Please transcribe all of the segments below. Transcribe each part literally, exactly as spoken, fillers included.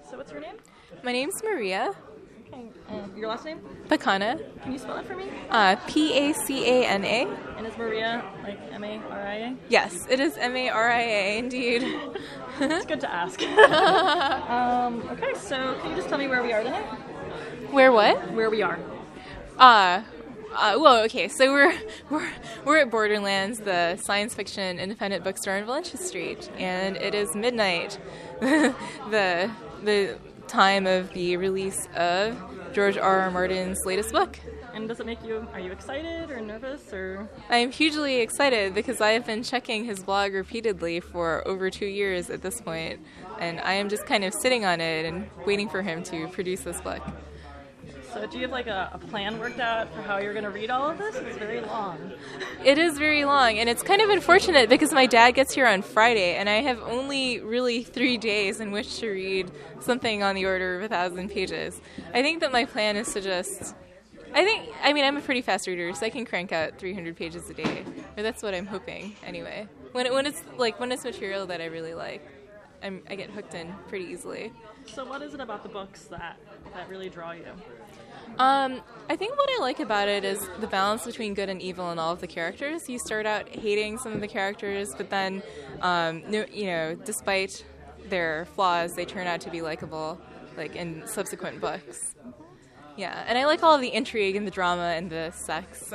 So what's your name? My name's Maria Okay. Uh, your last name? Pacana. Can you spell it for me? Uh, P A C A N A. And is Maria like M A R I A? Yes, it is M A R I A, indeed. It's good to ask. um, okay, so can you just tell me where we are tonight? Where what? Where we are. Uh, uh, well, okay, so we're, we're, we're at Borderlands, the science fiction independent bookstore on Valencia Street, and it is midnight, the, the time of the release of George R. R. Martin's latest book. And does it make you, are you excited or nervous or? I am hugely excited because I have been checking his blog repeatedly for over two years at this point, and I am just kind of sitting on it and waiting for him to produce this book. So do you have like a, a plan worked out for how you're going to read all of this? It's very long. It is very long, and it's kind of unfortunate because my dad gets here on Friday, and I have only really three days in which to read something on the order of a thousand pages. I think that my plan is to just... I think, I mean, I'm a pretty fast reader, so I can crank out three hundred pages a day. Or that's what I'm hoping, anyway. When it, when it's like when it's material that I really like, I'm, I get hooked in pretty easily. So what is it about the books that, that really draw you? Um, I think what I like about it is the balance between good and evil in all of the characters. You start out hating some of the characters, but then, um, no, you know, despite their flaws, they turn out to be likable, like in subsequent books. Yeah, and I like all of the intrigue and the drama and the sex.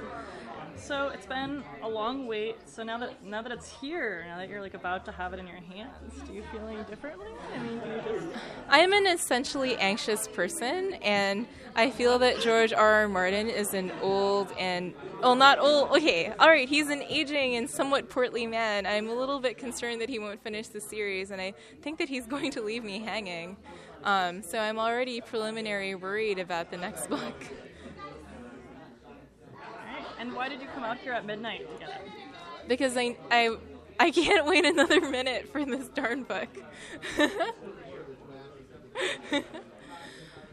So it's been a long wait. So now that now that it's here, now that you're like about to have it in your hands, do you feel any differently? I mean, do you just... I'm an essentially anxious person, and I feel that George R. R. Martin is an old and, well, not old, okay, all right, he's an aging and somewhat portly man. I'm a little bit concerned that he won't finish the series, and I think that he's going to leave me hanging. Um, so I'm already preliminary worried about the next book. And why did you come out here at midnight to get it? Because I, I, I can't wait another minute for this darn book.